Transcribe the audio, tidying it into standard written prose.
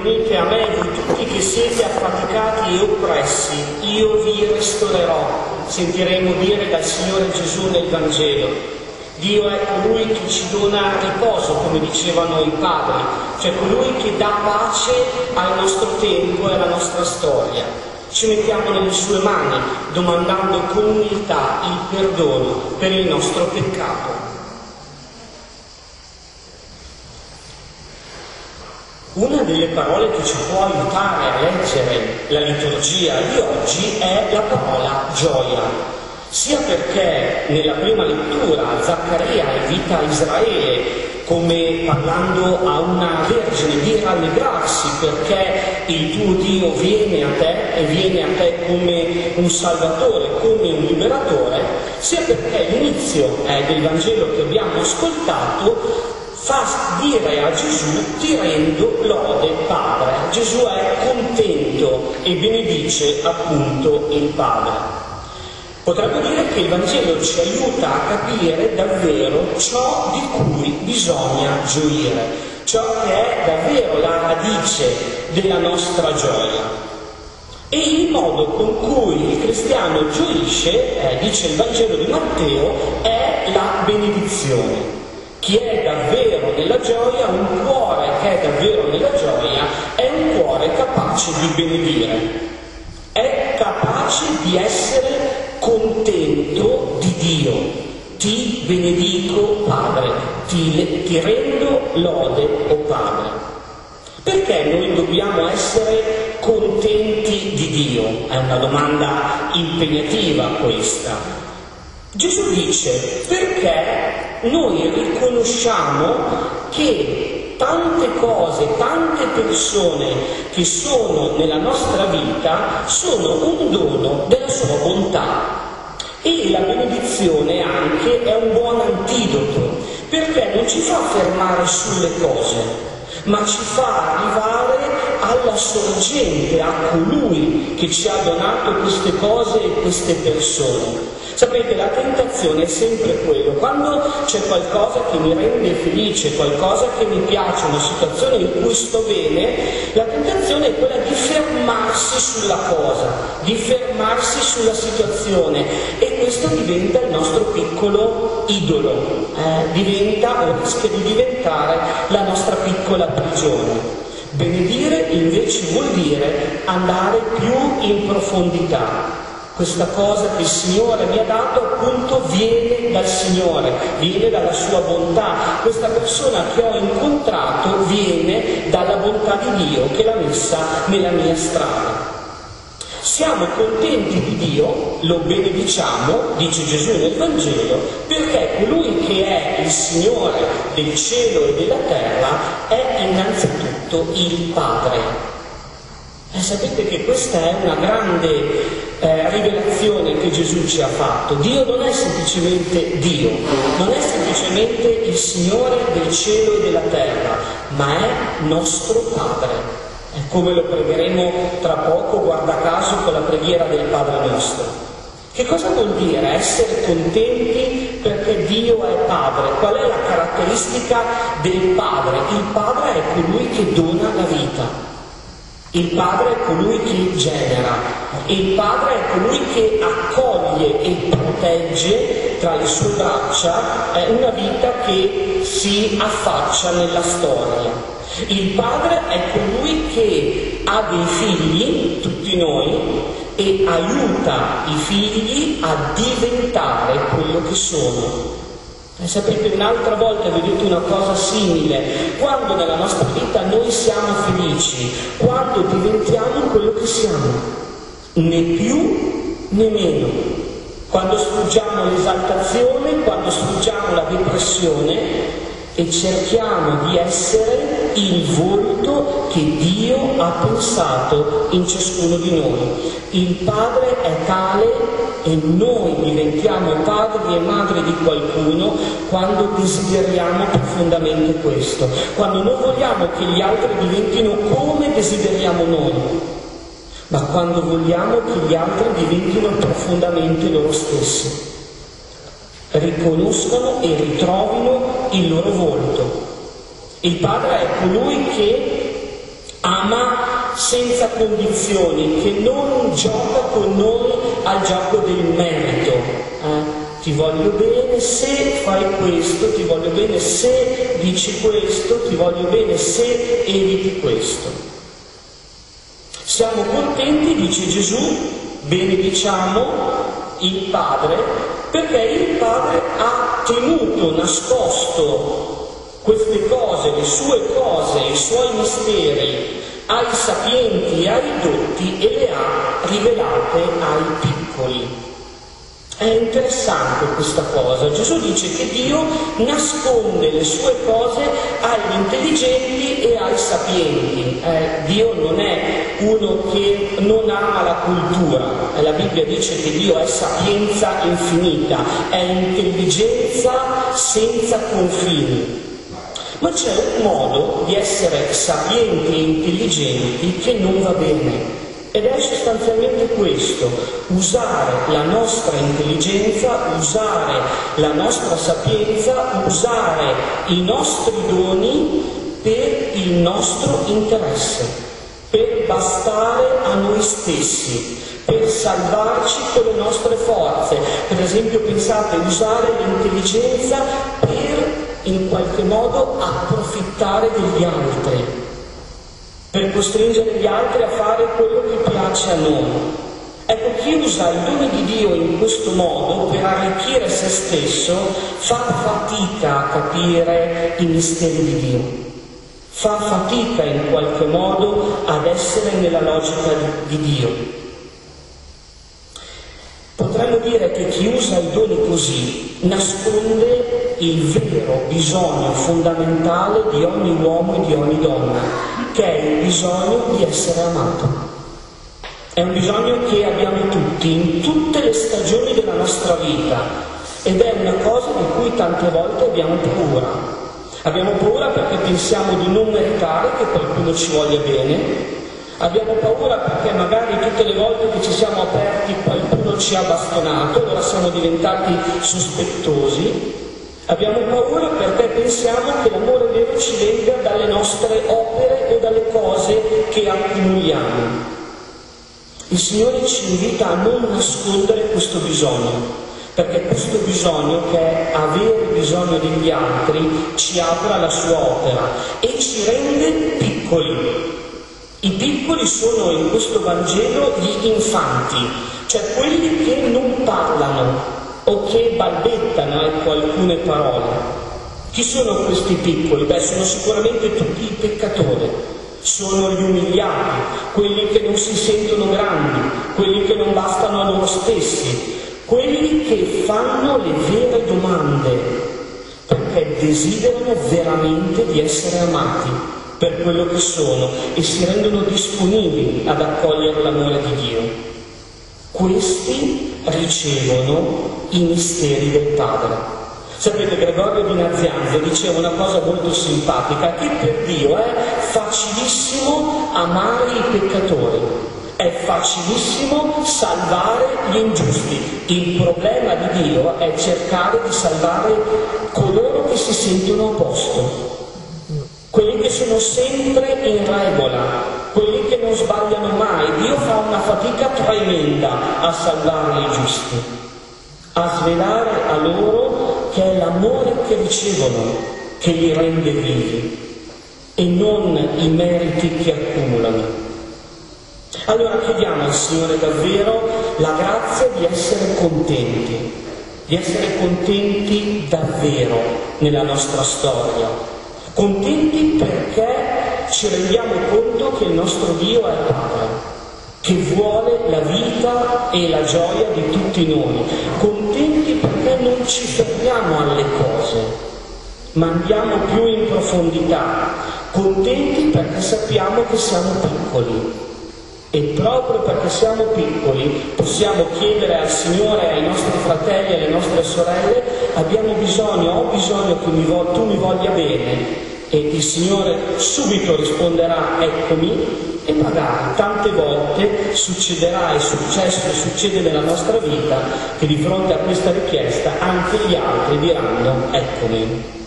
venite a me, voi tutti che siete affaticati e oppressi, io vi ristorerò, sentiremo dire dal Signore Gesù nel Vangelo. Dio è colui che ci dona riposo, come dicevano i padri, cioè colui che dà pace al nostro tempo e alla nostra storia. Ci mettiamo nelle sue mani, domandando con umiltà il perdono per il nostro peccato. Una delle parole che ci può aiutare a leggere la liturgia di oggi è la parola gioia, sia perché nella prima lettura Zaccaria invita Israele, come parlando a una vergine, di rallegrarsi perché il tuo Dio viene a te e viene a te come un salvatore, come un liberatore, sia perché l'inizio del Vangelo che abbiamo ascoltato fa dire a Gesù: ti rendo lode, Padre. Gesù è contento e benedice appunto il Padre. Potremmo dire che il Vangelo ci aiuta a capire davvero ciò di cui bisogna gioire, ciò che è davvero la radice della nostra gioia. E il modo con cui il cristiano gioisce, dice il Vangelo di Matteo, è la benedizione. Chi è davvero nella gioia, un cuore che è davvero nella gioia, è un cuore capace di benedire, è capace di essere contento di Dio. Ti benedico, Padre, ti rendo lode, o Padre. Perché noi dobbiamo essere contenti di Dio? È una domanda impegnativa questa. Gesù dice: perché noi riconosciamo che tante cose, tante persone che sono nella nostra vita sono un dono della sua bontà. E la benedizione anche è un buon antidoto, perché non ci fa fermare sulle cose, ma ci fa arrivare alla sorgente, a colui che ci ha donato queste cose e queste persone. Sapete, la tentazione è sempre quello: quando c'è qualcosa che mi rende felice, qualcosa che mi piace, una situazione in cui sto bene, la tentazione è quella di fermarsi sulla cosa, di fermarsi sulla situazione, e questo diventa il nostro piccolo idolo, diventa o rischia di diventare la nostra piccola prigione. Benedire invece vuol dire andare più in profondità. Questa cosa che il Signore mi ha dato appunto viene dal Signore, viene dalla sua bontà. Questa persona che ho incontrato viene dalla bontà di Dio che l'ha messa nella mia strada. Siamo contenti di Dio, lo benediciamo, dice Gesù nel Vangelo, perché colui che è il Signore del cielo e della terra è innanzitutto il Padre. Sapete che questa è una grande rivelazione che Gesù ci ha fatto. Dio non è semplicemente Dio, non è semplicemente il Signore del cielo e della terra, ma è nostro Padre. Come lo pregheremo tra poco, guarda caso, con la preghiera del Padre nostro. Che cosa vuol dire essere contenti perché Dio è Padre? Qual è la caratteristica del Padre? Il Padre è colui che dona la vita. Il Padre è colui che genera, il Padre è colui che accoglie e protegge tra le sue braccia una vita che si affaccia nella storia. Il Padre è colui che ha dei figli, tutti noi, e aiuta i figli a diventare quello che sono. Sapete, un'altra volta vi ho detto una cosa simile: quando nella nostra vita noi siamo felici, quando diventiamo quello che siamo, né più né meno, quando sfuggiamo l'esaltazione, quando sfuggiamo la depressione e cerchiamo di essere il volto che Dio ha pensato in ciascuno di noi. Il Padre è tale e noi diventiamo padri e madri di qualcuno quando desideriamo profondamente questo, quando non vogliamo che gli altri diventino come desideriamo noi, ma quando vogliamo che gli altri diventino profondamente loro stessi, riconoscano e ritrovino il loro volto. Il Padre è colui che ama senza condizioni, che non gioca con noi al gioco del merito. Ti voglio bene se fai questo, ti voglio bene se dici questo, ti voglio bene se eviti questo. Siamo contenti, dice Gesù, benediciamo il Padre, perché il Padre ha tenuto nascosto queste cose, le sue cose, i suoi misteri ai sapienti e ai dotti e le ha rivelate ai piccoli. È interessante questa cosa. Gesù dice che Dio nasconde le sue cose agli intelligenti e ai sapienti. Dio non è uno che non ama la cultura. La Bibbia dice che Dio è sapienza infinita, è intelligenza senza confini. Ma c'è un modo di essere sapienti e intelligenti che non va bene. Ed è sostanzialmente questo: usare la nostra intelligenza, usare la nostra sapienza, usare i nostri doni per il nostro interesse, per bastare a noi stessi, per salvarci con le nostre forze. Per esempio, pensate, usare l'intelligenza per in qualche modo approfittare degli altri, per costringere gli altri a fare quello che piace a noi. Ecco, chi usa i doni di Dio in questo modo per arricchire se stesso fa fatica a capire i misteri di Dio, fa fatica in qualche modo ad essere nella logica di Dio. Potremmo dire che chi usa i doni così nasconde il vero bisogno fondamentale di ogni uomo e di ogni donna, che è il bisogno di essere amato. È un bisogno che abbiamo tutti, in tutte le stagioni della nostra vita, ed è una cosa di cui tante volte abbiamo paura. Abbiamo paura perché pensiamo di non meritare che qualcuno ci voglia bene. Abbiamo paura perché magari tutte le volte che ci siamo aperti qualcuno ci ha bastonato, allora siamo diventati sospettosi. Abbiamo paura perché pensiamo che l'amore vero ci venga dalle nostre opere o dalle cose che accumuliamo. Il Signore ci invita a non nascondere questo bisogno, perché questo bisogno, che è avere bisogno degli altri, ci apre alla sua opera e ci rende piccoli. I piccoli sono in questo Vangelo gli infanti, cioè quelli che non parlano o che balbettano, ecco, alcune parole. Chi sono questi piccoli? Beh, sono sicuramente tutti i peccatori, sono gli umiliati, quelli che non si sentono grandi, quelli che non bastano a loro stessi, quelli che fanno le vere domande, perché desiderano veramente di essere amati per quello che sono e si rendono disponibili ad accogliere l'amore di Dio. Questi ricevono i misteri del Padre. Sapete, Gregorio di Nazianzo diceva una cosa molto simpatica, che per Dio è facilissimo amare i peccatori, è facilissimo salvare gli ingiusti. Il problema di Dio è cercare di salvare coloro che si sentono a posto, quelli che sono sempre in regola, quelli che non sbagliano mai. Dio fa una fatica tremenda a salvare i giusti, a svelare a loro che è l'amore che ricevono che li rende vivi e non i meriti che accumulano. Allora chiediamo al Signore davvero la grazia di essere contenti davvero nella nostra storia. Contenti perché ci rendiamo conto che il nostro Dio è Padre, che vuole la vita e la gioia di tutti noi. Contenti perché non ci fermiamo alle cose, ma andiamo più in profondità. Contenti perché sappiamo che siamo piccoli. E proprio perché siamo piccoli possiamo chiedere al Signore, ai nostri fratelli e alle nostre sorelle: abbiamo bisogno, ho bisogno che tu mi voglia bene. E il Signore subito risponderà: eccomi. E magari tante volte succederà, è successo e succede nella nostra vita, che di fronte a questa richiesta anche gli altri diranno: eccomi.